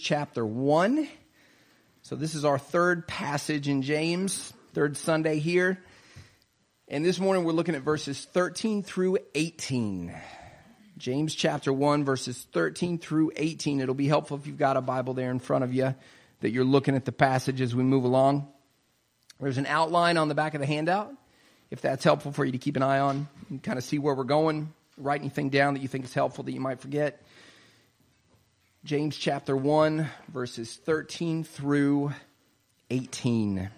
chapter 1. So this is our third passage in James, third Sunday here. And this morning we're looking at verses 13 through 18. James chapter 1, verses 13 through 18. It'll be helpful if you've got a Bible there in front of you, that you're looking at the passage as we move along. There's an outline on the back of the handout, if that's helpful for you to keep an eye on and kind of see where we're going. Write anything down that you think is helpful that you might forget. James chapter 1, verses 13 through 18.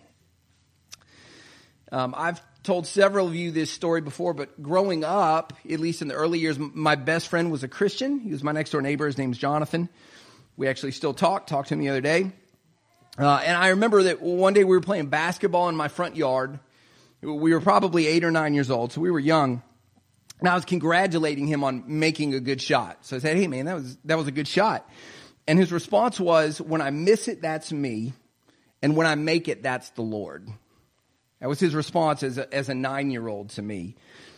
I've told several of you this story before, but growing up, at least in the early years, my best friend was a Christian. He was my next door neighbor. His name's Jonathan. We actually still talked to him the other day. And I remember that one day we were playing basketball in my front yard. We were probably 8 or 9 years old, so we were young. And I was congratulating him on making a good shot. So I said, "Hey man, that was a good shot." And his response was, "When I miss it, that's me. And when I make it, that's the Lord." That was his response as a 9-year-old to me.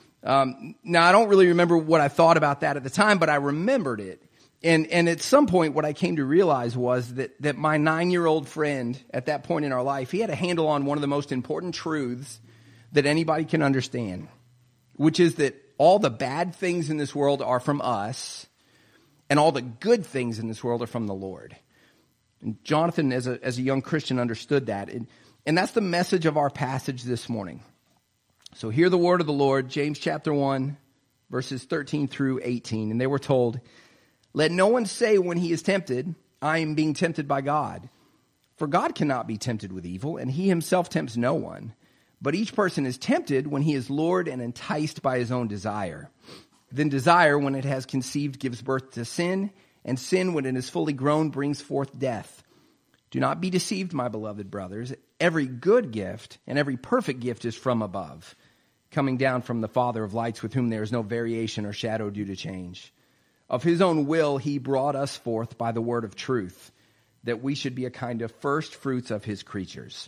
Now, I don't really remember what I thought about that at the time, but I remembered it. And at some point, what I came to realize was that my 9-year-old friend at that point in our life, he had a handle on one of the most important truths that anybody can understand, which is that all the bad things in this world are from us, and all the good things in this world are from the Lord. And Jonathan, as a young Christian, understood that. And that's the message of our passage this morning. So hear the word of the Lord, James chapter 1, verses 13 through 18. And they were told, "Let no one say when he is tempted, 'I am being tempted by God.' For God cannot be tempted with evil, and he himself tempts no one. But each person is tempted when he is lured and enticed by his own desire. Then desire, when it has conceived, gives birth to sin, and sin, when it is fully grown, brings forth death. Do not be deceived, my beloved brothers. Every good gift and every perfect gift is from above, coming down from the Father of lights, with whom there is no variation or shadow due to change. Of his own will he brought us forth by the word of truth, that we should be a kind of first fruits of his creatures."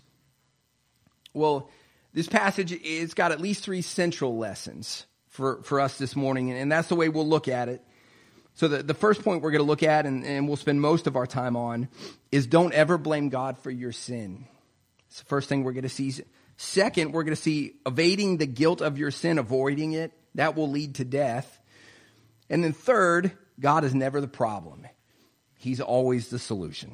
Well, this passage, it's got at least 3 central lessons for us this morning, and that's the way we'll look at it. So the first point we're going to look at, and we'll spend most of our time on, is don't ever blame God for your sin. It's the first thing we're going to see. Second, we're going to see evading the guilt of your sin, avoiding it. That will lead to death. And then third, God is never the problem. He's always the solution.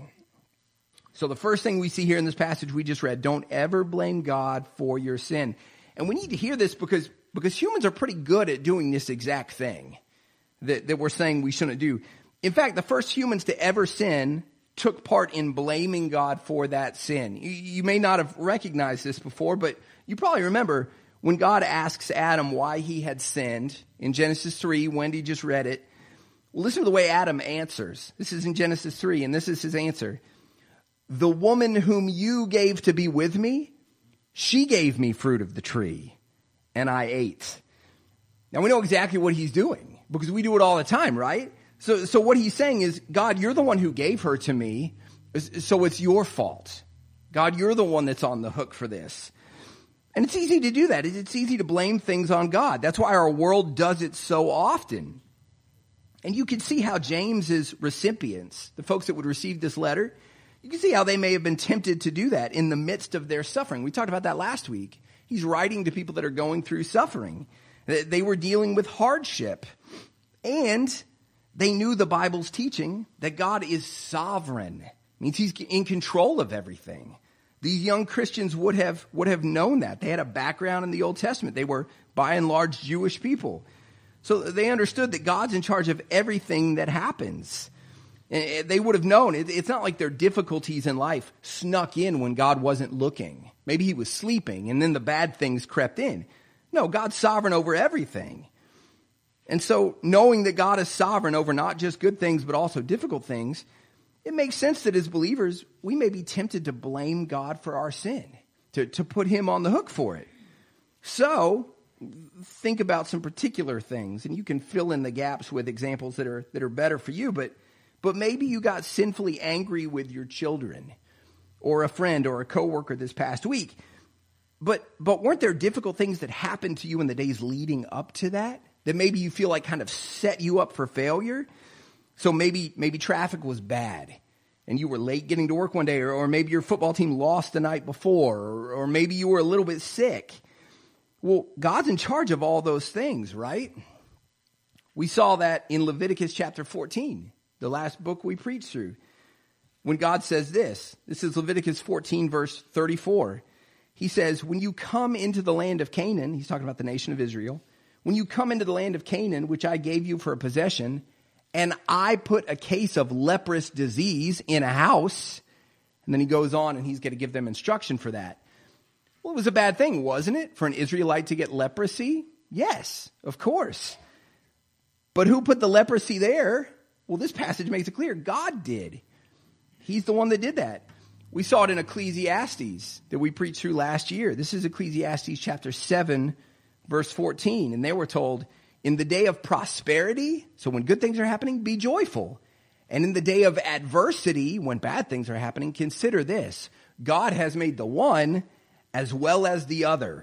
So the first thing we see here in this passage we just read, don't ever blame God for your sin. And we need to hear this because humans are pretty good at doing this exact thing that we're saying we shouldn't do. In fact, the first humans to ever sin took part in blaming God for that sin. You may not have recognized this before, but you probably remember when God asks Adam why he had sinned in Genesis 3, Wendy just read it. Well, listen to the way Adam answers. This is in Genesis 3, and this is his answer. "The woman whom you gave to be with me, she gave me fruit of the tree, and I ate." Now, we know exactly what he's doing because we do it all the time, right? So what he's saying is, God, you're the one who gave her to me, so it's your fault. God, you're the one that's on the hook for this. And it's easy to do that. It's easy to blame things on God. That's why our world does it so often. And you can see how James's recipients, the folks that would receive this letter, you can see how they may have been tempted to do that in the midst of their suffering. We talked about that last week. He's writing to people that are going through suffering. They were dealing with hardship. And they knew the Bible's teaching that God is sovereign. It means he's in control of everything. These young Christians would have known that. They had a background in the Old Testament. They were, by and large, Jewish people. So they understood that God's in charge of everything that happens. They would have known. It's not like their difficulties in life snuck in when God wasn't looking. Maybe he was sleeping and then the bad things crept in. No, God's sovereign over everything. And so knowing that God is sovereign over not just good things but also difficult things, it makes sense that as believers, we may be tempted to blame God for our sin, to put him on the hook for it. So think about some particular things, and you can fill in the gaps with examples that are better for you, but maybe you got sinfully angry with your children or a friend or a coworker this past week. But weren't there difficult things that happened to you in the days leading up to that maybe you feel like kind of set you up for failure? So maybe traffic was bad and you were late getting to work one day, or maybe your football team lost the night before, or maybe you were a little bit sick. Well, God's in charge of all those things, right? We saw that in Leviticus chapter 14, the last book we preached through, when God says this. This is Leviticus 14, verse 34. He says, when you come into the land of Canaan, he's talking about the nation of Israel, when you come into the land of Canaan, which I gave you for a possession, and I put a case of leprous disease in a house, and then he goes on and he's going to give them instruction for that. Well, it was a bad thing, wasn't it, for an Israelite to get leprosy? Yes, of course. But who put the leprosy there? Well, this passage makes it clear. God did. He's the one that did that. We saw it in Ecclesiastes that we preached through last year. This is Ecclesiastes chapter 7, verse 14. And they were told, in the day of prosperity, so when good things are happening, be joyful. And in the day of adversity, when bad things are happening, consider this. God has made the one as well as the other.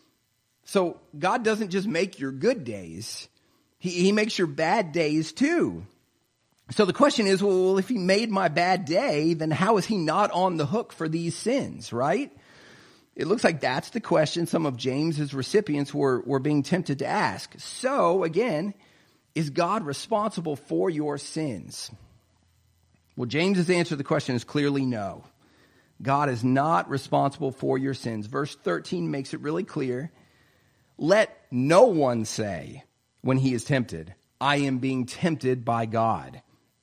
So God doesn't just make your good days. He makes your bad days too. So the question is, well, if he made my bad day, then how is he not on the hook for these sins, right? It looks like that's the question some of James's recipients were being tempted to ask. So, again, is God responsible for your sins? Well, James's answer to the question is clearly no. God is not responsible for your sins. Verse 13 makes it really clear. Let no one say when he is tempted, I am being tempted by God.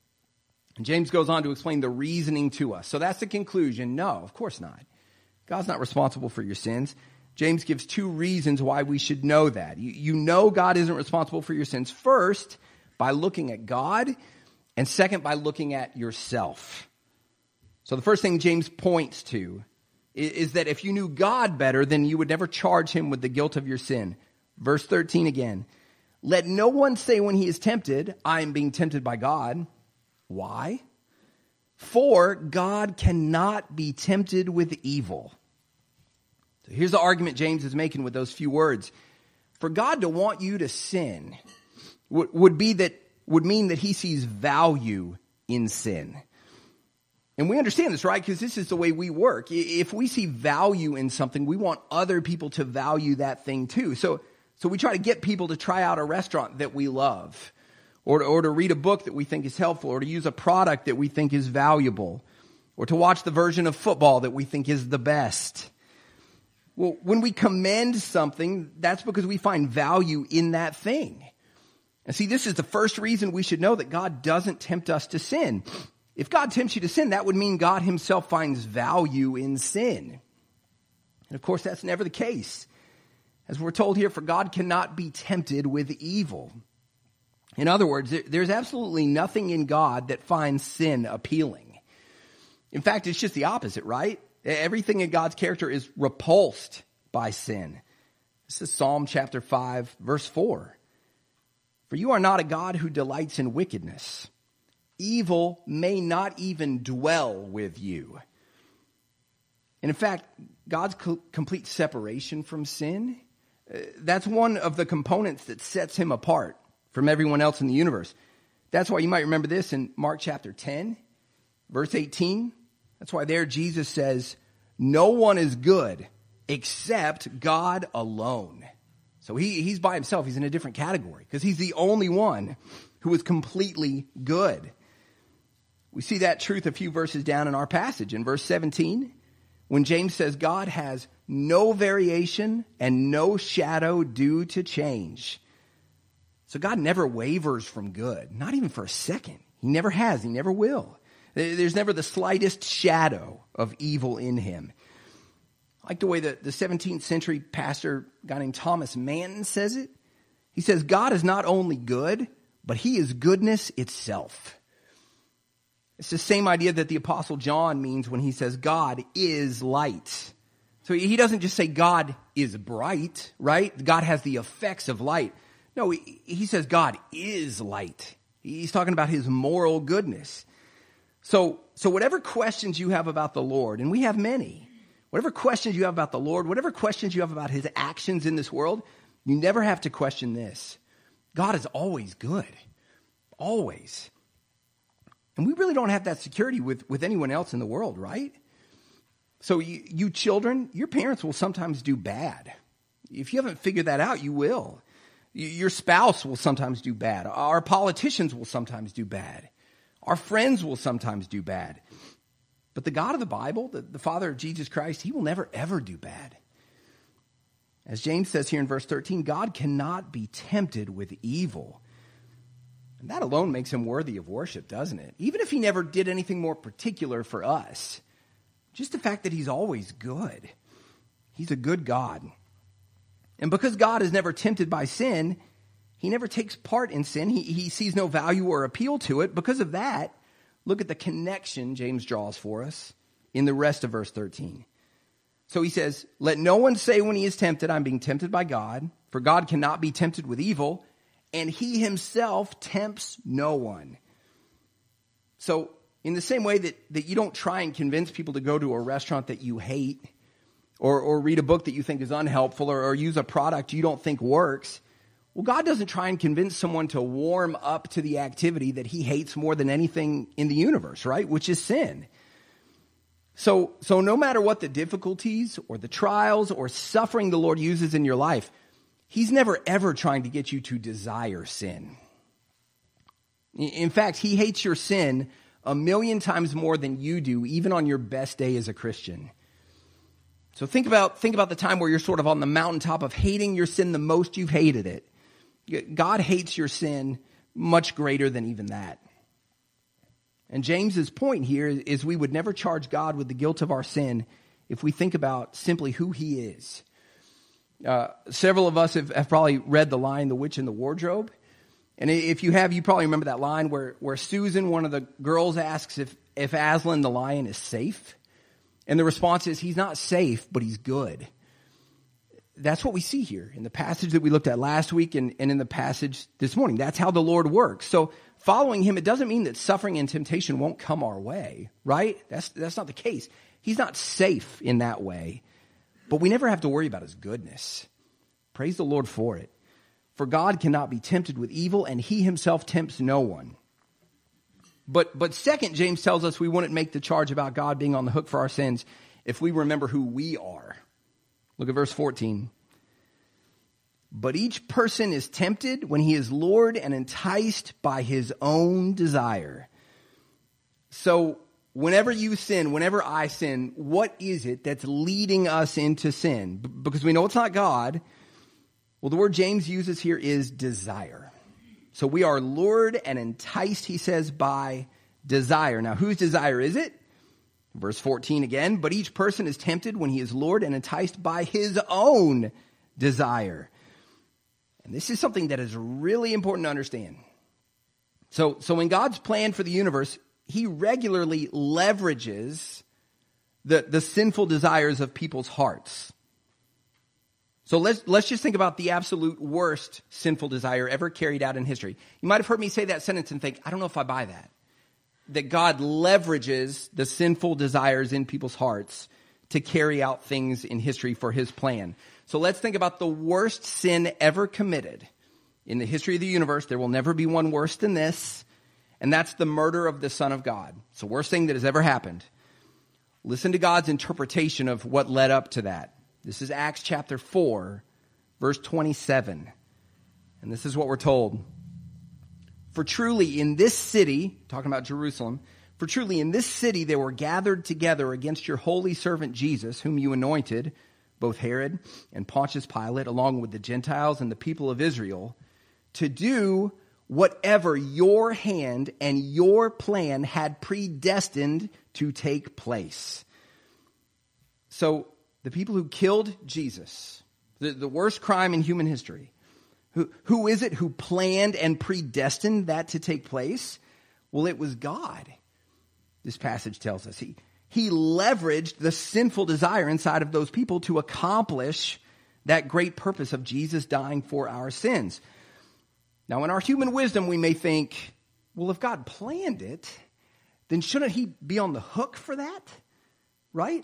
And James goes on to explain the reasoning to us. So that's the conclusion. No, of course not. God's not responsible for your sins. James gives two reasons why we should know that. You know God isn't responsible for your sins. First, by looking at God, and second, by looking at yourself. So the first thing James points to is that if you knew God better, then you would never charge him with the guilt of your sin. Verse 13 again. Let no one say when he is tempted, I am being tempted by God. Why? For God cannot be tempted with evil. So here's the argument James is making with those few words. For God to want you to sin would mean that he sees value in sin. And we understand this, right? Because this is the way we work. If we see value in something, we want other people to value that thing too. So we try to get people to try out a restaurant that we love, or to read a book that we think is helpful, or to use a product that we think is valuable, or to watch the version of football that we think is the best. Well, when we commend something, that's because we find value in that thing. And see, this is the first reason we should know that God doesn't tempt us to sin. If God tempts you to sin, that would mean God himself finds value in sin. And of course, that's never the case. As we're told here, for God cannot be tempted with evil. In other words, there's absolutely nothing in God that finds sin appealing. In fact, it's just the opposite, right? Everything in God's character is repulsed by sin. This is Psalm chapter 5, verse 4. For you are not a God who delights in wickedness. Evil may not even dwell with you. And in fact, God's complete separation from sin, that's one of the components that sets him apart from everyone else in the universe. That's why you might remember this in Mark chapter 10, verse 18. That's why there Jesus says, no one is good except God alone. So he's by himself. He's in a different category because he's the only one who is completely good. We see that truth a few verses down in our passage. In verse 17, when James says God has no variation and no shadow due to change. So God never wavers from good, not even for a second. He never has. He never will. There's never the slightest shadow of evil in him. I like the way that the 17th century pastor, a guy named Thomas Manton, says it. He says, God is not only good, but he is goodness itself. It's the same idea that the Apostle John means when he says God is light. So he doesn't just say God is bright, right? God has the effects of light. No, he says God is light. He's talking about his moral goodness. So whatever questions you have about the Lord, and we have many, whatever questions you have about the Lord, whatever questions you have about his actions in this world, you never have to question this. God is always good. Always. And we really don't have that security with anyone else in the world, right? So you children, your parents will sometimes do bad. If you haven't figured that out, you will. Your spouse will sometimes do bad. Our politicians will sometimes do bad. Our friends will sometimes do bad. But the God of the Bible, the Father of Jesus Christ, he will never, ever do bad. As James says here in verse 13, God cannot be tempted with evil. And that alone makes him worthy of worship, doesn't it? Even if he never did anything more particular for us. Just the fact that he's always good. He's a good God. And because God is never tempted by sin, he never takes part in sin. He sees no value or appeal to it. Because of that, look at the connection James draws for us in the rest of verse 13. So he says, let no one say when he is tempted, I'm being tempted by God, for God cannot be tempted with evil, and he himself tempts no one. So in the same way that you don't try and convince people to go to a restaurant that you hate, or read a book that you think is unhelpful, or use a product you don't think works, well, God doesn't try and convince someone to warm up to the activity that he hates more than anything in the universe, right? Which is sin. So no matter what the difficulties or the trials or suffering the Lord uses in your life, he's never ever trying to get you to desire sin. In fact, he hates your sin 1,000,000 times more than you do, even on your best day as a Christian. So think about the time where you're sort of on the mountaintop of hating your sin the most you've hated it. God hates your sin much greater than even that. And James's point here is we would never charge God with the guilt of our sin if we think about simply who he is. Several of us have probably read the line, The Witch in the Wardrobe. And if you have, you probably remember that line where Susan, one of the girls, asks if Aslan the lion is safe. And the response is, he's not safe, but he's good. That's what we see here in the passage that we looked at last week and in the passage this morning. That's how the Lord works. So following him, it doesn't mean that suffering and temptation won't come our way, right? That's not the case. He's not safe in that way. But we never have to worry about his goodness. Praise the Lord for it. For God cannot be tempted with evil, and he himself tempts no one. But second, James tells us we wouldn't make the charge about God being on the hook for our sins if we remember who we are. Look at verse 14. But each person is tempted when he is lured and enticed by his own desire. So whenever you sin, whenever I sin, what is it that's leading us into sin? Because we know it's not God. Well, the word James uses here is desire. So we are lured and enticed, he says, by desire. Now, whose desire is it? Verse 14 again, but each person is tempted when he is lured and enticed by his own desire. And this is something that is really important to understand. So in God's plan for the universe, he regularly leverages the sinful desires of people's hearts. So let's just think about the absolute worst sinful desire ever carried out in history. You might have heard me say that sentence and think, I don't know if I buy that. That God leverages the sinful desires in people's hearts to carry out things in history for his plan. So let's think about the worst sin ever committed in the history of the universe. There will never be one worse than this. And that's the murder of the Son of God. It's the worst thing that has ever happened. Listen to God's interpretation of what led up to that. This is Acts chapter 4, verse 27. And this is what we're told. For truly in this city, talking about Jerusalem, for truly in this city they were gathered together against your holy servant Jesus, whom you anointed, both Herod and Pontius Pilate, along with the Gentiles and the people of Israel, to do whatever your hand and your plan had predestined to take place. So the people who killed Jesus, the worst crime in human history, who is it who planned and predestined that to take place? Well, it was God. This passage tells us he leveraged the sinful desire inside of those people to accomplish that great purpose of Jesus dying for our sins. Now, in our human wisdom, we may think, well, if God planned it, then shouldn't he be on the hook for that? Right?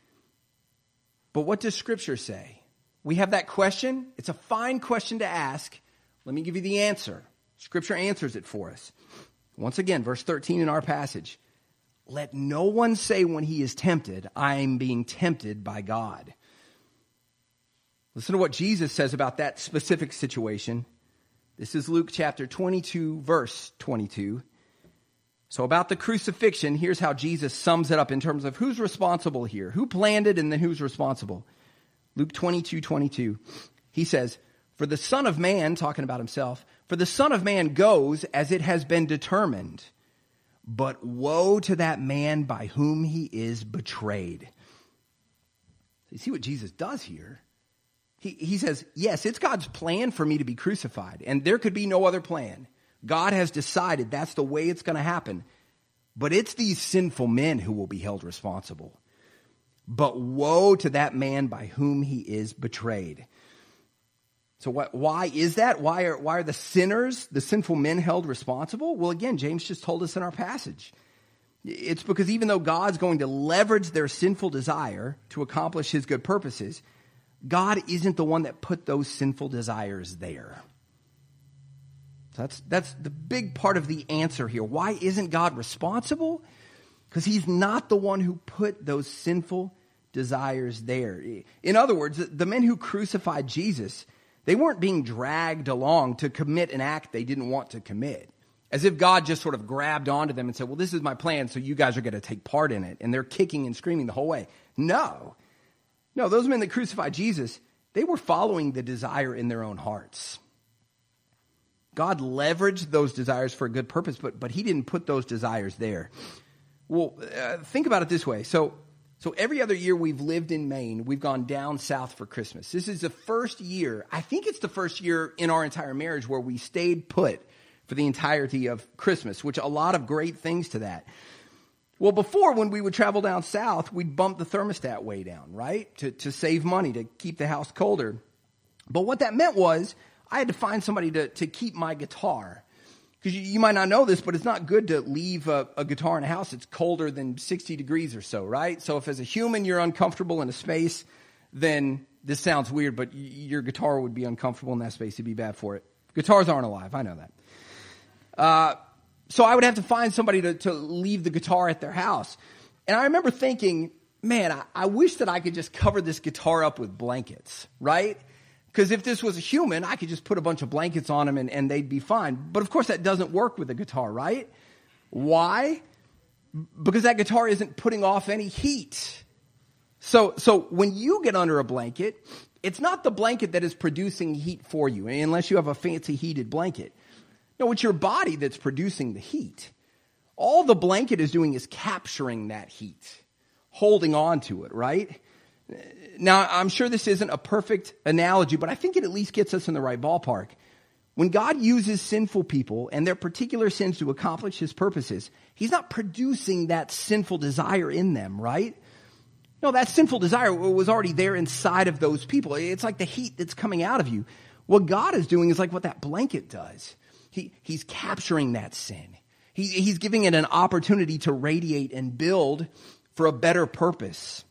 But what does Scripture say? We have that question. It's a fine question to ask. Let me give you the answer. Scripture answers it for us. Once again, verse 13 in our passage. Let no one say when he is tempted, I am being tempted by God. Listen to what Jesus says about that specific situation. This is Luke chapter 22, verse 22. So about the crucifixion, here's how Jesus sums it up in terms of who's responsible here. Who planned it and then who's responsible? Luke 22, 22. He says, for the Son of Man, talking about himself, for the Son of Man goes as it has been determined. But woe to that man by whom he is betrayed. You see what Jesus does here? He says, yes, it's God's plan for me to be crucified, and there could be no other plan. God has decided that's the way it's going to happen. But it's these sinful men who will be held responsible. But woe to that man by whom he is betrayed. So why is that? Why are the sinners, the sinful men, held responsible? Well, again, James just told us in our passage. It's because even though God's going to leverage their sinful desire to accomplish his good purposes, God isn't the one that put those sinful desires there. So that's the big part of the answer here. Why isn't God responsible? Because he's not the one who put those sinful desires there. In other words, the men who crucified Jesus, they weren't being dragged along to commit an act they didn't want to commit. As if God just sort of grabbed onto them and said, well, this is my plan, so you guys are going to take part in it. And they're kicking and screaming the whole way. No, those men that crucified Jesus, they were following the desire in their own hearts. God leveraged those desires for a good purpose, but he didn't put those desires there. Well, think about it this way. So every other year we've lived in Maine, we've gone down south for Christmas. This is the first year, I think it's the first year in our entire marriage where we stayed put for the entirety of Christmas, which a lot of great things to that. Well, before, when we would travel down south, we'd bump the thermostat way down, right? To save money, to keep the house colder. But what that meant was I had to find somebody to keep my guitar. Because you might not know this, but it's not good to leave a guitar in a house that's colder than 60 degrees or so, right? So if as a human you're uncomfortable in a space, then this sounds weird, but your guitar would be uncomfortable in that space. It'd be bad for it. Guitars aren't alive. I know that. So I would have to find somebody to leave the guitar at their house. And I remember thinking, man, I wish that I could just cover this guitar up with blankets, right? Because if this was a human, I could just put a bunch of blankets on them and they'd be fine. But of course that doesn't work with a guitar, right? Why? Because that guitar isn't putting off any heat. So when you get under a blanket, it's not the blanket that is producing heat for you, unless you have a fancy heated blanket. No, it's your body that's producing the heat. All the blanket is doing is capturing that heat, holding on to it, right? Now, I'm sure this isn't a perfect analogy, but I think it at least gets us in the right ballpark. When God uses sinful people and their particular sins to accomplish his purposes, he's not producing that sinful desire in them, right? No, that sinful desire was already there inside of those people. It's like the heat that's coming out of you. What God is doing is like what that blanket does. He's capturing that sin. He's giving it an opportunity to radiate and build for a better purpose.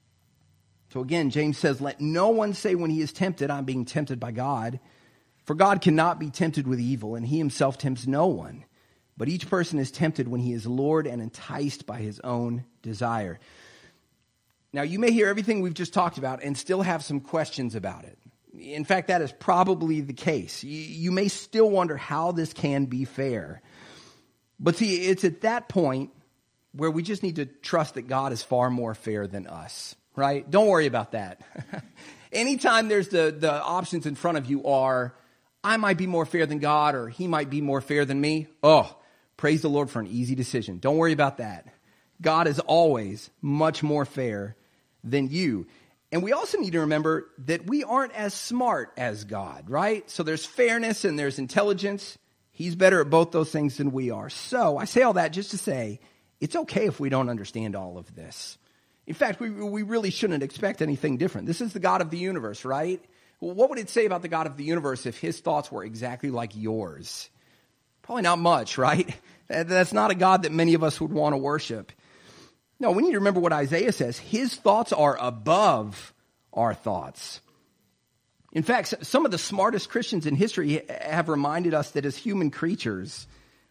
So again, James says, let no one say when he is tempted, I'm being tempted by God. For God cannot be tempted with evil, and he himself tempts no one. But each person is tempted when he is lured and enticed by his own desire. Now, you may hear everything we've just talked about and still have some questions about it. In fact, that is probably the case. You may still wonder how this can be fair. But see, it's at that point where we just need to trust that God is far more fair than us, right? Don't worry about that. Anytime there's the options in front of you are, I might be more fair than God, or he might be more fair than me. Oh, praise the Lord for an easy decision. Don't worry about that. God is always much more fair than you. And we also need to remember that we aren't as smart as God, right? So there's fairness and there's intelligence. He's better at both those things than we are. So I say all that just to say it's okay if we don't understand all of this. In fact, we really shouldn't expect anything different. This is the God of the universe, right? Well, what would it say about the God of the universe if his thoughts were exactly like yours? Probably not much, right? That's not a God that many of us would want to worship. No, we need to remember what Isaiah says. His thoughts are above our thoughts. In fact, some of the smartest Christians in history have reminded us that as human creatures,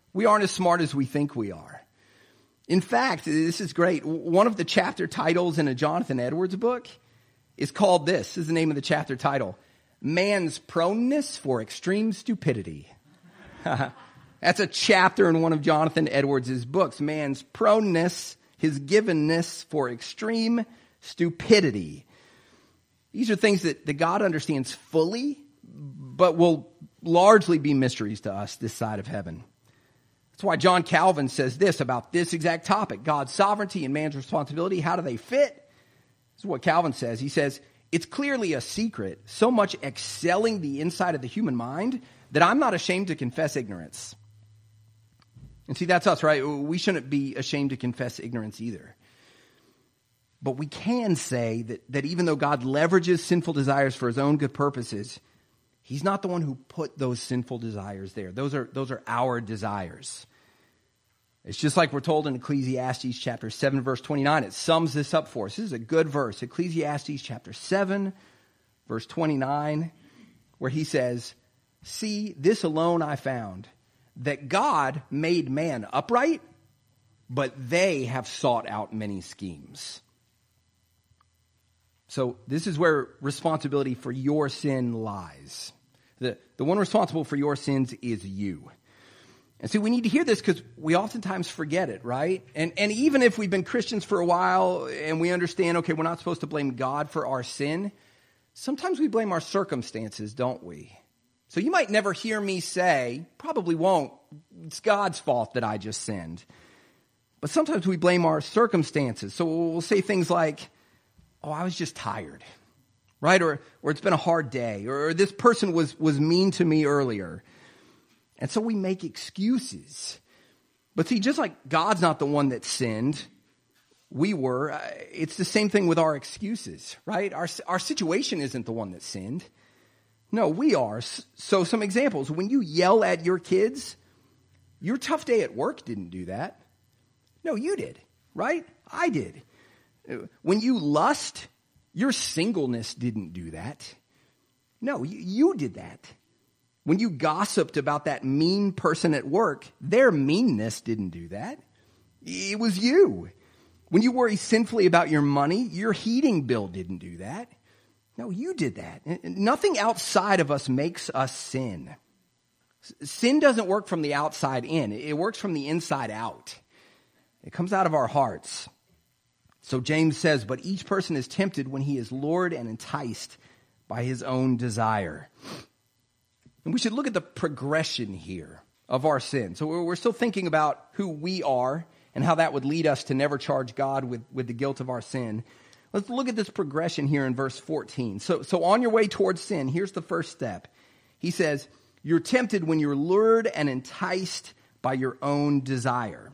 We aren't as smart as we think we are. In fact, this is great. One of the chapter titles in a Jonathan Edwards book is called this. This is the name of the chapter title. Man's Proneness for Extreme Stupidity. That's a chapter in one of Jonathan Edwards' books. Man's proneness, his givenness for extreme stupidity. These are things that God understands fully, but will largely be mysteries to us this side of heaven. That's why John Calvin says this about this exact topic, God's sovereignty and man's responsibility. How do they fit? This is what Calvin says. He says, it's clearly a secret, so much excelling the inside of the human mind that I'm not ashamed to confess ignorance. And see, that's us, right? We shouldn't be ashamed to confess ignorance either. But we can say that even though God leverages sinful desires for his own good purposes, he's not the one who put those sinful desires there. Those are our desires. It's just like we're told in Ecclesiastes chapter 7, verse 29. It sums this up for us. This is a good verse. Ecclesiastes chapter 7, verse 29, where he says, see, this alone I found, that God made man upright, but they have sought out many schemes. So this is where responsibility for your sin lies. The one responsible for your sins is you. And so we need to hear this because we oftentimes forget it, right? And even if we've been Christians for a while and we understand, okay, we're not supposed to blame God for our sin, sometimes we blame our circumstances, don't we? So you might never hear me say, probably won't, it's God's fault that I just sinned. But sometimes we blame our circumstances. So we'll say things like, oh, I was just tired, right? Or it's been a hard day, or this person was mean to me earlier. And so we make excuses. But see, just like God's not the one that sinned, we were, it's the same thing with our excuses, right? Our situation isn't the one that sinned. No, we are. So some examples. When you yell at your kids, your tough day at work didn't do that. No, you did, right? I did. When you lust, your singleness didn't do that. No, you did that. When you gossiped about that mean person at work, their meanness didn't do that. It was you. When you worry sinfully about your money, your heating bill didn't do that. No, you did that. Nothing outside of us makes us sin. Sin doesn't work from the outside in. It works from the inside out. It comes out of our hearts. So James says, but each person is tempted when he is lured and enticed by his own desire. And we should look at the progression here of our sin. So we're still thinking about who we are and how that would lead us to never charge God with the guilt of our sin. Let's look at this progression here in verse 14. So on your way towards sin, here's the first step. He says, you're tempted when you're lured and enticed by your own desire.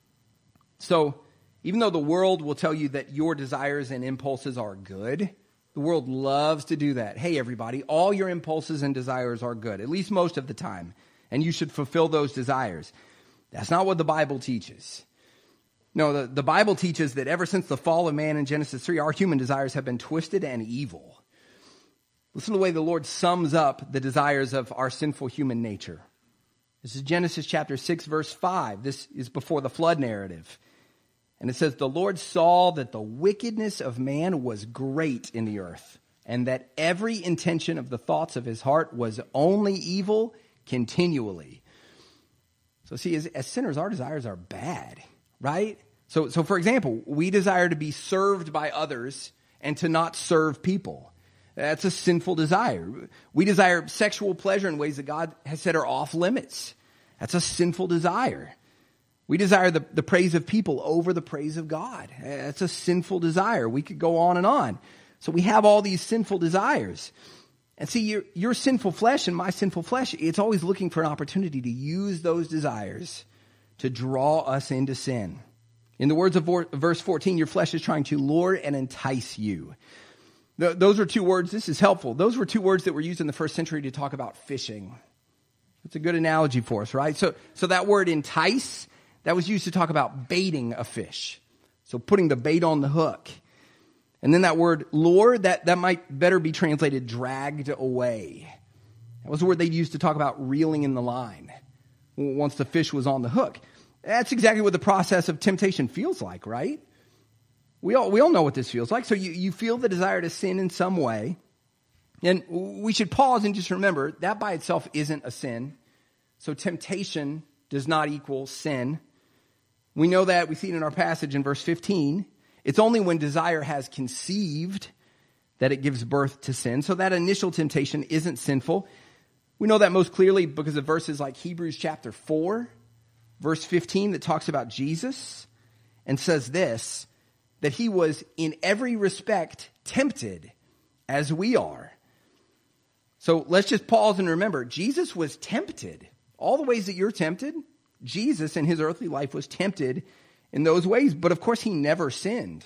So even though the world will tell you that your desires and impulses are good, the world loves to do that. Hey, everybody, all your impulses and desires are good, at least most of the time, and you should fulfill those desires. That's not what the Bible teaches. No, the Bible teaches that ever since the fall of man in Genesis 3, our human desires have been twisted and evil. Listen to the way the Lord sums up the desires of our sinful human nature. This is Genesis chapter 6, verse 5. This is before the flood narrative. And it says, the Lord saw that the wickedness of man was great in the earth, and that every intention of the thoughts of his heart was only evil continually. So see, as sinners, our desires are bad, right? So for example, we desire to be served by others and to not serve people. That's a sinful desire. We desire sexual pleasure in ways that God has said are off limits. That's a sinful desire. We desire the praise of people over the praise of God. That's a sinful desire. We could go on and on. So we have all these sinful desires. And see, your sinful flesh and my sinful flesh, it's always looking for an opportunity to use those desires to draw us into sin. In the words of verse 14, your flesh is trying to lure and entice you. Those are two words. This is helpful. Those were two words that were used in the first century to talk about fishing. It's a good analogy for us, right? So that word entice, that was used to talk about baiting a fish. So putting the bait on the hook. And then that word lure, that might better be translated dragged away. That was the word they used to talk about reeling in the line. once the fish was on the hook. That's exactly what the process of temptation feels like, right? We all know what this feels like. So you feel the desire to sin in some way. And we should pause and just remember that by itself isn't a sin. So temptation does not equal sin. We know that. We see it in our passage in verse 15. It's only when desire has conceived that it gives birth to sin. So that initial temptation isn't sinful. We know that most clearly because of verses like Hebrews chapter 4, verse 15, that talks about Jesus and says this, that he was in every respect tempted as we are. So let's just pause and remember, Jesus was tempted. All the ways that you're tempted, Jesus in his earthly life was tempted in those ways. But of course, he never sinned.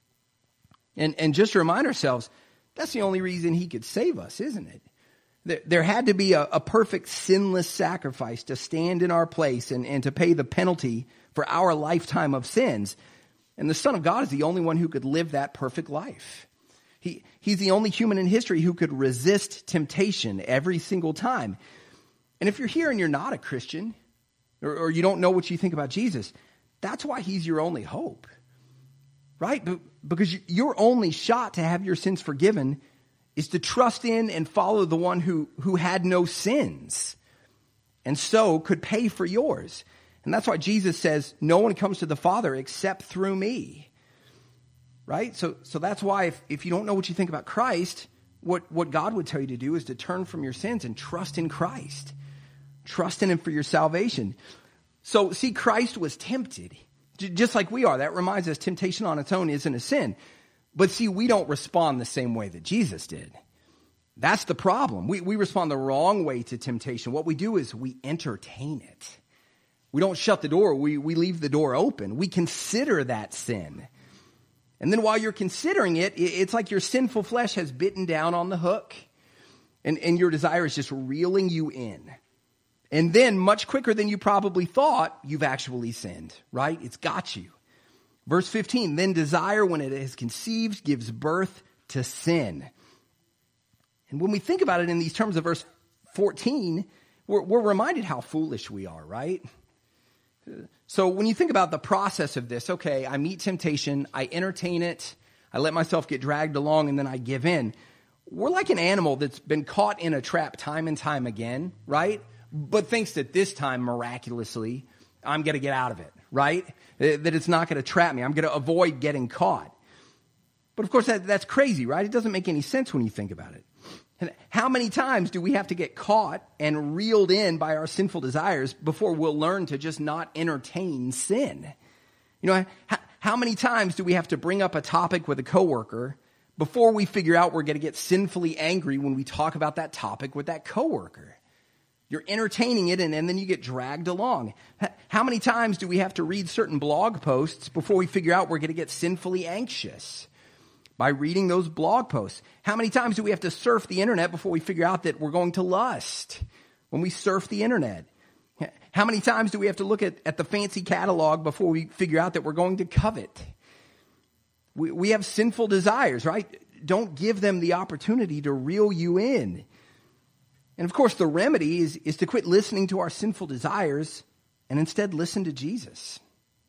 And just to remind ourselves, that's the only reason he could save us, isn't it? There had to be a perfect sinless sacrifice to stand in our place and to pay the penalty for our lifetime of sins. And the Son of God is the only one who could live that perfect life. He's the only human in history who could resist temptation every single time. And if you're here and you're not a Christian, or you don't know what you think about Jesus, that's why he's your only hope, right? Because your only shot to have your sins forgiven is to trust in and follow the one who had no sins and so could pay for yours. And that's why Jesus says, no one comes to the Father except through me, right? So that's why if you don't know what you think about Christ, what God would tell you to do is to turn from your sins and trust in Christ. Trust in him for your salvation. So see, Christ was tempted, just like we are. That reminds us temptation on its own isn't a sin. But see, we don't respond the same way that Jesus did. That's the problem. We respond the wrong way to temptation. What we do is we entertain it. We don't shut the door. We leave the door open. We consider that sin. And then while you're considering it, it's like your sinful flesh has bitten down on the hook. And your desire is just reeling you in. And then much quicker than you probably thought, you've actually sinned, right? It's got you. Verse 15, then desire, when it is conceived, gives birth to sin. And when we think about it in these terms of verse 14, we're reminded how foolish we are, right? So when you think about the process of this, okay, I meet temptation, I entertain it, I let myself get dragged along, and then I give in. We're like an animal that's been caught in a trap time and time again, right? But thinks that this time, miraculously, I'm going to get out of it, right? That it's not going to trap me. I'm going to avoid getting caught. But of course, that's crazy, right? It doesn't make any sense when you think about it. And how many times do we have to get caught and reeled in by our sinful desires before we'll learn to just not entertain sin? You know, how many times do we have to bring up a topic with a coworker before we figure out we're going to get sinfully angry when we talk about that topic with that coworker? You're entertaining it, and then you get dragged along. How many times do we have to read certain blog posts before we figure out we're going to get sinfully anxious by reading those blog posts? How many times do we have to surf the internet before we figure out that we're going to lust when we surf the internet? How many times do we have to look at the fancy catalog before we figure out that we're going to covet? We have sinful desires, right? Don't give them the opportunity to reel you in. And of course, the remedy is to quit listening to our sinful desires and instead listen to Jesus.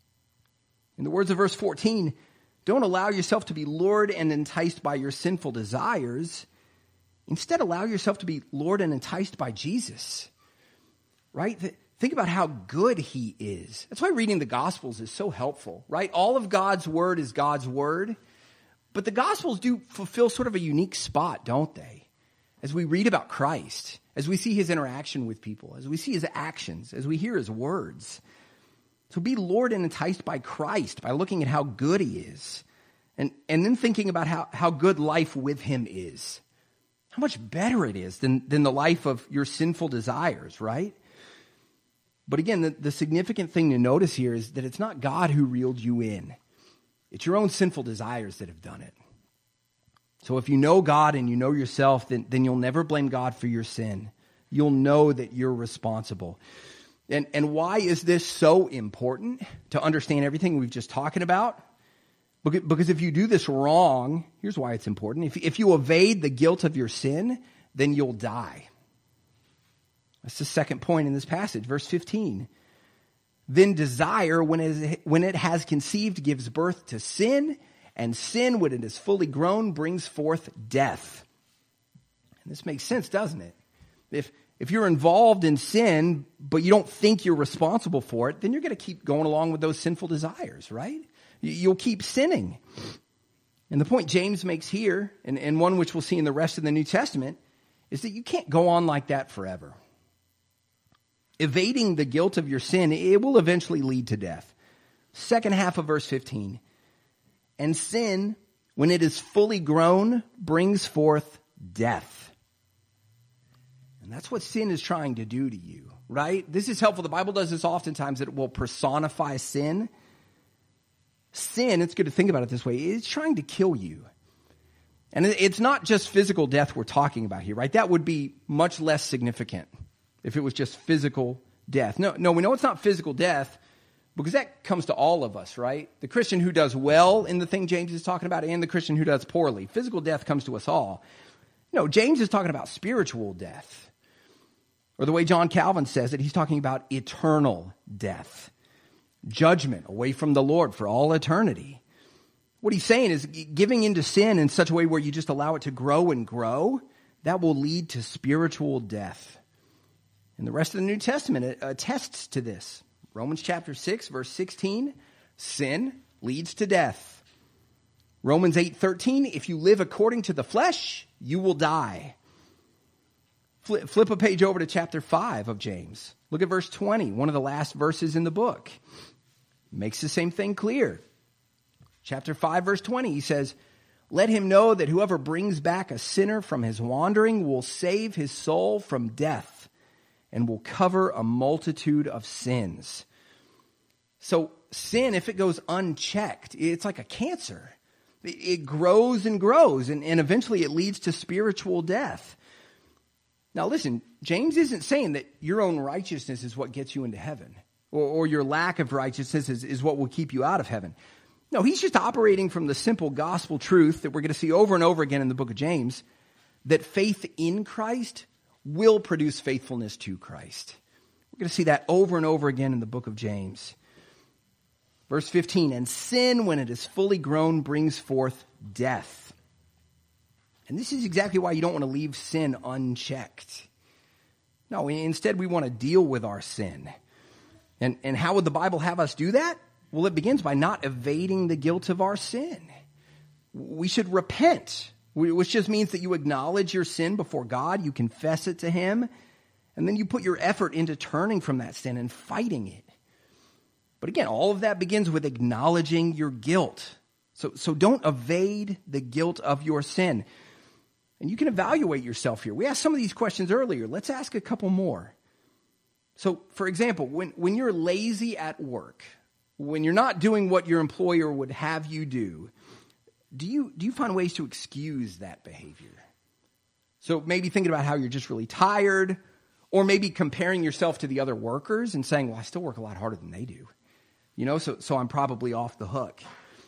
In the words of verse 14, don't allow yourself to be lured and enticed by your sinful desires. Instead, allow yourself to be lured and enticed by Jesus. Right? Think about how good he is. That's why reading the Gospels is so helpful, right? All of God's word is God's word. But the Gospels do fulfill sort of a unique spot, don't they? As we read about Christ, as we see his interaction with people, as we see his actions, as we hear his words. So be lured and enticed by Christ by looking at how good he is. And then thinking about how good life with him is. How much better it is than the life of your sinful desires, right? But again, the significant thing to notice here is that it's not God who reeled you in. It's your own sinful desires that have done it. So if you know God and you know yourself, then you'll never blame God for your sin. You'll know that you're responsible. And why is this so important to understand everything we've just talked about? Because if you do this wrong, here's why it's important. If you evade the guilt of your sin, then you'll die. That's the second point in this passage, verse 15. Then desire, when it has conceived, gives birth to sin, and sin, when it is fully grown, brings forth death. And this makes sense, doesn't it? If you're involved in sin, but you don't think you're responsible for it, then you're going to keep going along with those sinful desires, right? You'll keep sinning. And the point James makes here, and one which we'll see in the rest of the New Testament, is that you can't go on like that forever. Evading the guilt of your sin, it will eventually lead to death. Second half of verse 15. And sin, when it is fully grown, brings forth death. And that's what sin is trying to do to you, right? This is helpful. The Bible does this oftentimes, that it will personify sin. Sin, it's good to think about it this way, it's trying to kill you. And it's not just physical death we're talking about here, right? That would be much less significant if it was just physical death. No, we know it's not physical death because that comes to all of us, right? The Christian who does well in the thing James is talking about, and the Christian who does poorly. Physical death comes to us all. No, James is talking about spiritual death. Or the way John Calvin says it, he's talking about eternal death. Judgment away from the Lord for all eternity. What he's saying is giving into sin in such a way where you just allow it to grow and grow, that will lead to spiritual death. And the rest of the New Testament attests to this. Romans chapter 6, verse 16, sin leads to death. Romans 8:13, if you live according to the flesh, you will die. Flip a page over to chapter 5 of James. Look at verse 20, one of the last verses in the book. Makes the same thing clear. Chapter 5, verse 20, he says, let him know that whoever brings back a sinner from his wandering will save his soul from death and will cover a multitude of sins. So sin, if it goes unchecked, it's like a cancer. It grows and grows, and eventually it leads to spiritual death. Now listen, James isn't saying that your own righteousness is what gets you into heaven, or your lack of righteousness is what will keep you out of heaven. No, he's just operating from the simple gospel truth that we're going to see over and over again in the book of James, that faith in Christ will produce faithfulness to Christ. We're going to see that over and over again in the book of James. Verse 15, and sin, when it is fully grown, brings forth death. And this is exactly why you don't want to leave sin unchecked. No, instead we want to deal with our sin. And how would the Bible have us do that? Well, it begins by not evading the guilt of our sin. We should repent, which just means that you acknowledge your sin before God, you confess it to Him, and then you put your effort into turning from that sin and fighting it. But again, all of that begins with acknowledging your guilt. So don't evade the guilt of your sin. And you can evaluate yourself here. We asked some of these questions earlier. Let's ask a couple more. So, for example, when you're lazy at work, when you're not doing what your employer would have you do you find ways to excuse that behavior? So maybe thinking about how you're just really tired, or maybe comparing yourself to the other workers and saying, well, I still work a lot harder than they do. So I'm probably off the hook.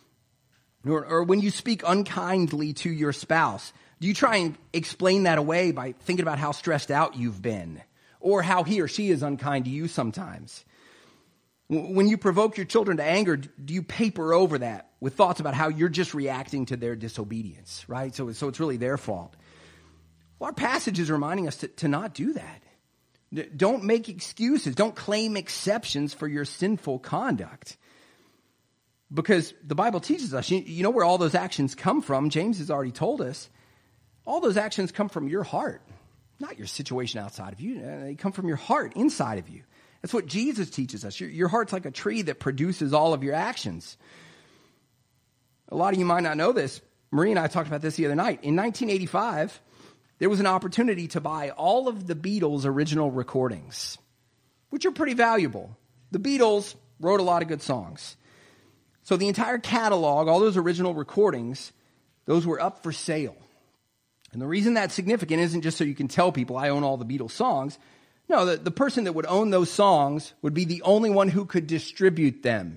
Or when you speak unkindly to your spouse, do you try and explain that away by thinking about how stressed out you've been, or how he or she is unkind to you sometimes? When you provoke your children to anger, do you paper over that with thoughts about how you're just reacting to their disobedience, right? So it's really their fault. Well, our passage is reminding us to not do that. Don't make excuses. Don't claim exceptions for your sinful conduct. Because the Bible teaches us, you know where all those actions come from. James has already told us. All those actions come from your heart, not your situation outside of you. They come from your heart inside of you. That's what Jesus teaches us. Your heart's like a tree that produces all of your actions. A lot of you might not know this. Marie and I talked about this the other night. In 1985, there was an opportunity to buy all of the Beatles' original recordings, which are pretty valuable. The Beatles wrote a lot of good songs. So the entire catalog, all those original recordings, those were up for sale. And the reason that's significant isn't just so you can tell people I own all the Beatles songs. No, the person that would own those songs would be the only one who could distribute them.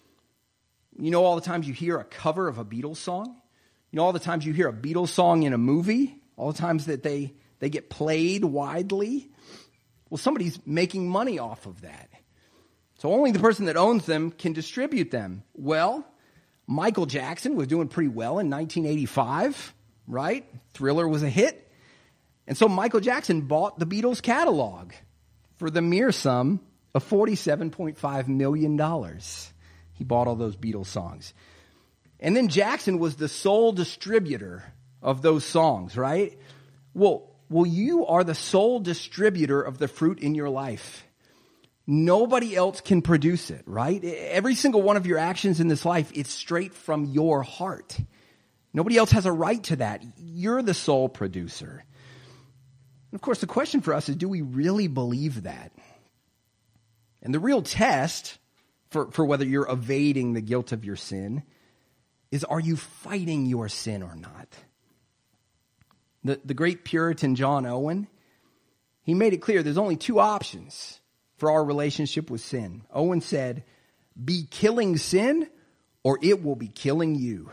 You know all the times you hear a cover of a Beatles song? You know all the times you hear a Beatles song in a movie? All the times that they get played widely? Well, somebody's making money off of that. So only the person that owns them can distribute them. Well, Michael Jackson was doing pretty well in 1985, right? Thriller was a hit. And so Michael Jackson bought the Beatles catalog for the mere sum of $47.5 million. He bought all those Beatles songs. And then Jackson was the sole distributor of those songs, right? Well, you are the sole distributor of the fruit in your life. Nobody else can produce it, right? Every single one of your actions in this life, it's straight from your heart. Nobody else has a right to that. You're the sole producer. And of course, the question for us is, do we really believe that? And the real test for whether you're evading the guilt of your sin is, are you fighting your sin or not? The great Puritan John Owen, he made it clear there's only two options for our relationship with sin. Owen said, be killing sin or it will be killing you.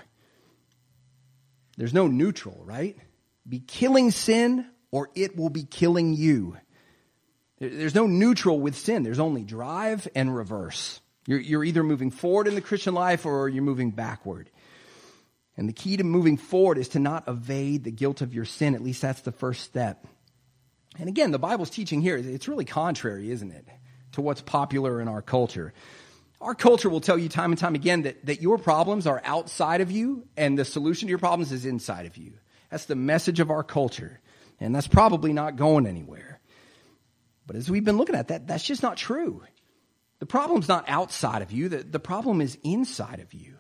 There's no neutral, right? Be killing sin or it will be killing you. There's no neutral with sin. There's only drive and reverse. You're either moving forward in the Christian life or you're moving backward. And the key to moving forward is to not evade the guilt of your sin. At least that's the first step. And again, the Bible's teaching here, it's really contrary, isn't it, to what's popular in our culture. Our culture will tell you time and time again that your problems are outside of you and the solution to your problems is inside of you. That's the message of our culture. And that's probably not going anywhere. But as we've been looking at that's just not true. The problem's not outside of you. The problem is inside of you.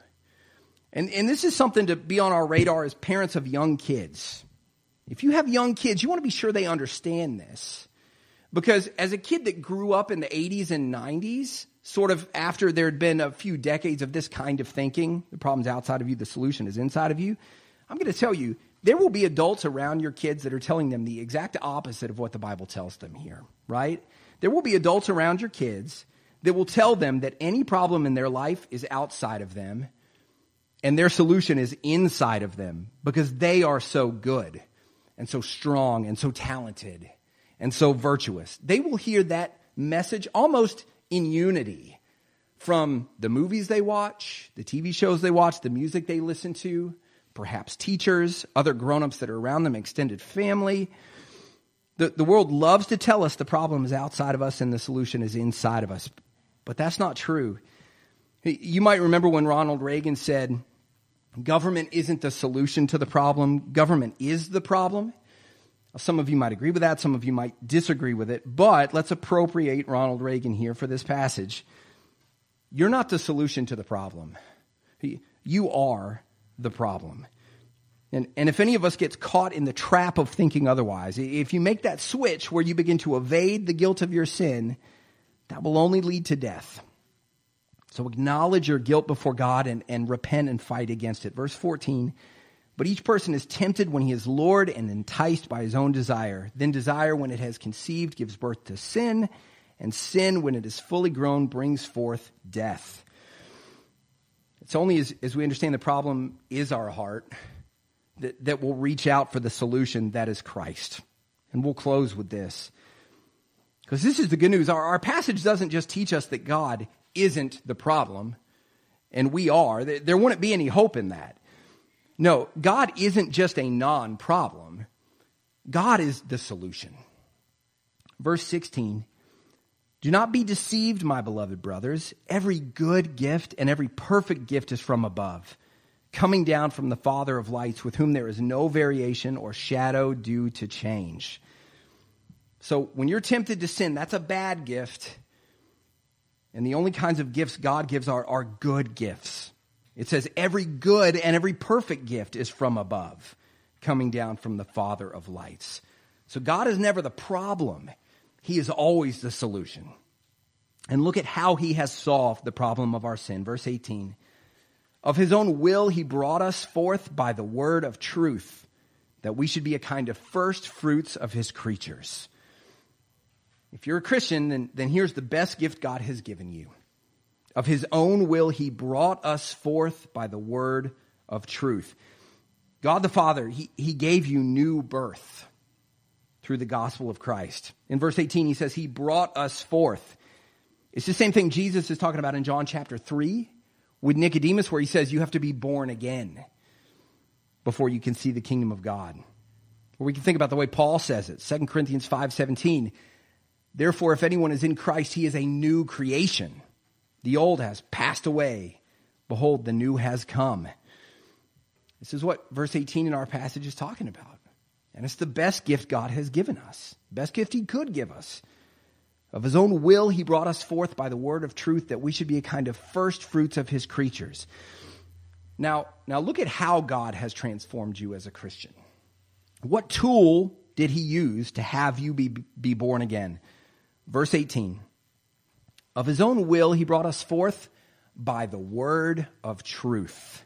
And this is something to be on our radar as parents of young kids. If you have young kids, you want to be sure they understand this. Because as a kid that grew up in the 80s and 90s, sort of after there had been a few decades of this kind of thinking, the problem's outside of you, the solution is inside of you, I'm going to tell you, there will be adults around your kids that are telling them the exact opposite of what the Bible tells them here, right? There will be adults around your kids that will tell them that any problem in their life is outside of them and their solution is inside of them because they are so good and so strong and so talented and so virtuous. They will hear that message almost in unity from the movies they watch, the TV shows they watch, the music they listen to, perhaps teachers, other grown-ups that are around them, extended family. The world loves to tell us the problem is outside of us and the solution is inside of us. But that's not true. You might remember when Ronald Reagan said, government isn't the solution to the problem, government is the problem. Some of you might agree with that, some of you might disagree with it, but let's appropriate Ronald Reagan here for this passage. You're not the solution to the problem. You are the problem. And if any of us gets caught in the trap of thinking otherwise, if you make that switch where you begin to evade the guilt of your sin, that will only lead to death. So acknowledge your guilt before God and repent and fight against it. Verse 14, but each person is tempted when he is lured and enticed by his own desire. Then desire, when it has conceived, gives birth to sin, and sin, when it is fully grown, brings forth death. It's only as we understand the problem is our heart that we'll reach out for the solution that is Christ. And we'll close with this. Because this is the good news. Our passage doesn't just teach us that God isn't the problem, and we are. There wouldn't be any hope in that. No, God isn't just a non-problem. God is the solution. Verse 16, do not be deceived, my beloved brothers. Every good gift and every perfect gift is from above, coming down from the Father of lights, with whom there is no variation or shadow due to change. So when you're tempted to sin, that's a bad gift. And the only kinds of gifts God gives are good gifts. It says every good and every perfect gift is from above, coming down from the Father of lights. So God is never the problem. He is always the solution. And look at how he has solved the problem of our sin. Verse 18, of his own will he brought us forth by the word of truth, that we should be a kind of first fruits of his creatures. If you're a Christian, then here's the best gift God has given you. Of his own will, he brought us forth by the word of truth. God the Father, he gave you new birth through the gospel of Christ. In verse 18, he says, he brought us forth. It's the same thing Jesus is talking about in John chapter 3 with Nicodemus, where he says you have to be born again before you can see the kingdom of God. Or we can think about the way Paul says it, 2 Corinthians 5:17. Therefore, if anyone is in Christ, he is a new creation. The old has passed away. Behold, the new has come. This is what verse 18 in our passage is talking about. And it's the best gift God has given us. Best gift he could give us. Of his own will, he brought us forth by the word of truth, that we should be a kind of first fruits of his creatures. Now look at how God has transformed you as a Christian. What tool did he use to have you be born again? Verse 18. Of his own will, he brought us forth by the word of truth.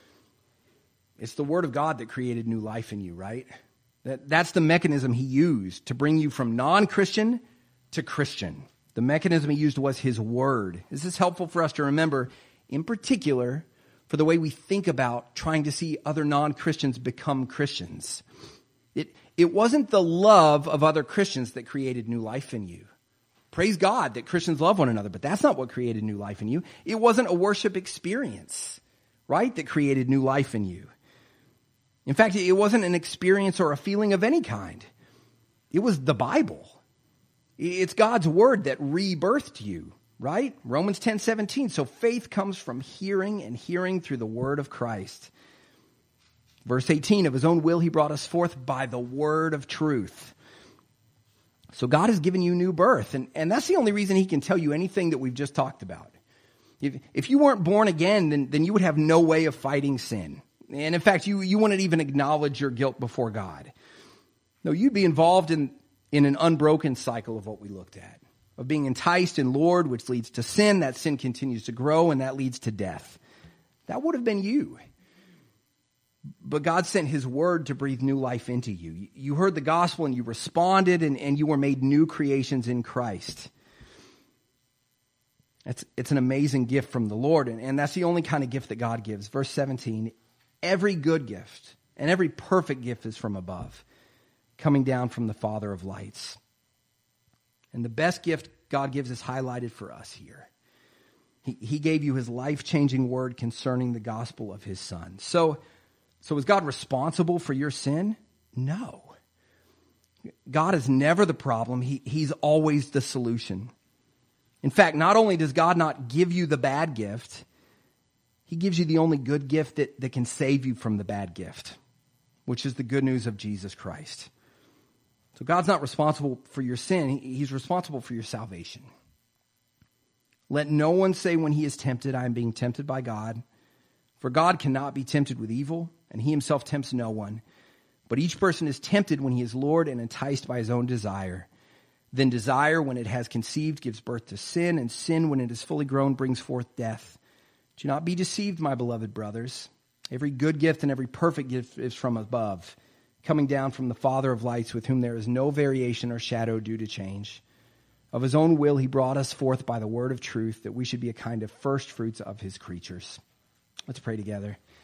It's the word of God that created new life in you, right? That's the mechanism he used to bring you from non-Christian to Christian. The mechanism he used was his word. This is helpful for us to remember, in particular, for the way we think about trying to see other non-Christians become Christians. It wasn't the love of other Christians that created new life in you. Praise God that Christians love one another, but that's not what created new life in you. It wasn't a worship experience, right, that created new life in you. In fact, it wasn't an experience or a feeling of any kind. It was the Bible. It's God's word that rebirthed you, right? Romans 10:17. So faith comes from hearing, and hearing through the word of Christ. Verse 18, of his own will he brought us forth by the word of truth. So God has given you new birth, and that's the only reason he can tell you anything that we've just talked about. If you weren't born again, then you would have no way of fighting sin. And in fact, you wouldn't even acknowledge your guilt before God. No, you'd be involved in an unbroken cycle of what we looked at, of being enticed and lured, which leads to sin. That sin continues to grow, and that leads to death. That would have been you. But God sent his word to breathe new life into you. You heard the gospel and you responded, and you were made new creations in Christ. It's an amazing gift from the Lord, and that's the only kind of gift that God gives. Verse 17, every good gift and every perfect gift is from above, coming down from the Father of lights. And the best gift God gives is highlighted for us here. He gave you his life-changing word concerning the gospel of his Son. So is God responsible for your sin? No. God is never the problem. He's always the solution. In fact, not only does God not give you the bad gift, he gives you the only good gift that can save you from the bad gift, which is the good news of Jesus Christ. So God's not responsible for your sin. He's responsible for your salvation. Let no one say when he is tempted, I am being tempted by God. For God cannot be tempted with evil, and he himself tempts no one. But each person is tempted when he is lured and enticed by his own desire. Then desire, when it has conceived, gives birth to sin, and sin, when it is fully grown, brings forth death. Do not be deceived, my beloved brothers. Every good gift and every perfect gift is from above, coming down from the Father of lights, with whom there is no variation or shadow due to change. Of his own will he brought us forth by the word of truth, that we should be a kind of first fruits of his creatures. Let's pray together.